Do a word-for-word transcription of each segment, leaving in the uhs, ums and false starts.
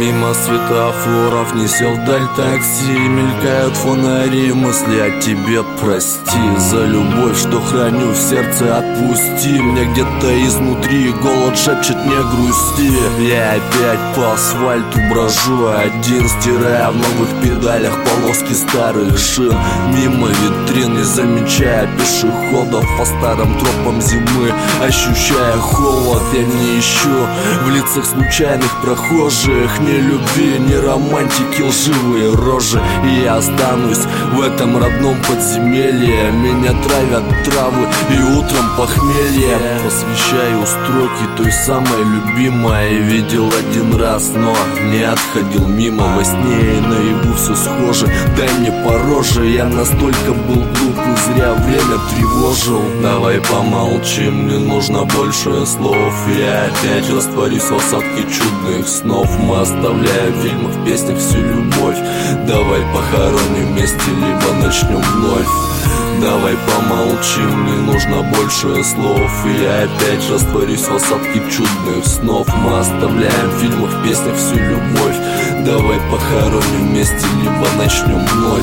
Мимо светофоров несет вдаль такси, мелькают фонари, мысли о тебе, прости. За любовь, что храню в сердце, отпусти. Мне где-то изнутри голод шепчет, не грусти. Я опять по асфальту брожу один, стирая в новых педалях полоски старых шин. Мимо витрин, не замечая пешеходов, по старым тропам зимы ощущая холод. Я не ищу в лицах случайных прохожих ни любви, ни романтики, лживые рожи. И я останусь в этом родном подземелье. Меня травят травы и утром похмелье. Посвящаю строки той самой любимой. Видел один раз, но не отходил мимо. Во сне и наяву все схоже. Дай мне по роже. Я настолько был глуп и зря время тревожил. Давай помолчим, не нужно больше слов. Я опять растворюсь в осадке чудных снов. Мы оставляем в фильмах, песнях всю любовь. Давай похороним вместе, либо начнем вновь. Давай помолчим, не нужно больше слов. Я опять растворюсь в осадке чудных снов. Мы оставляем в фильмах, песнях всю любовь. Давай похороним вместе, либо начнем вновь.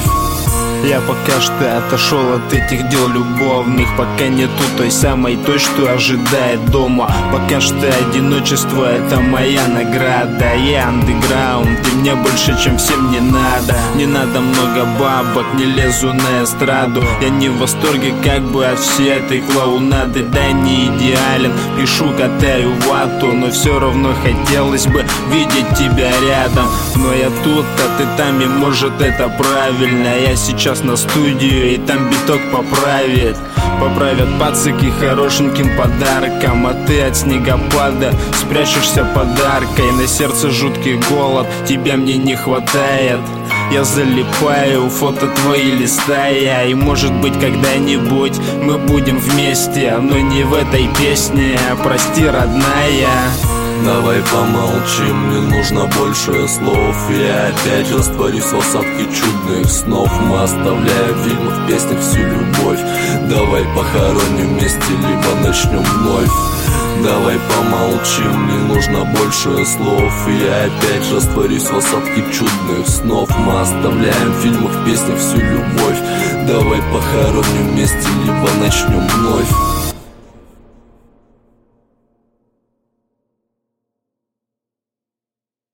Я пока что отошел от этих дел любовных. Пока нету той самой той, что ожидает дома. Пока что одиночество — это моя награда. Я андеграунд, и мне больше, чем всем не надо. Не надо много бабок, не лезу на эстраду. Я не в восторге как бы от всей этой клоунады. Да, не идеален, пишу, катаю вату, но все равно хотелось бы видеть тебя рядом. Но я тут, а ты там, и может это правильно. Я сейчас на студию, и там биток поправит. Поправят пацаки хорошеньким подарком. А ты от снегопада спрячешься подаркой. На сердце жуткий голод, тебя мне не хватает. Я залипаю, фото твои листая. И может быть когда-нибудь мы будем вместе, но не в этой песне. Прости, родная. Давай помолчим, не нужно больше слов. Я опять растворюсь в осадке чудных снов. Мы оставляем в фильмах, песнях всю любовь. Давай похороним вместе, либо начнем вновь. Давай помолчим, не нужно больше слов. Я опять растворюсь в осадке чудных снов. Мы оставляем в фильмах, песнях всю любовь. Давай похороним вместе, либо начнем вновь.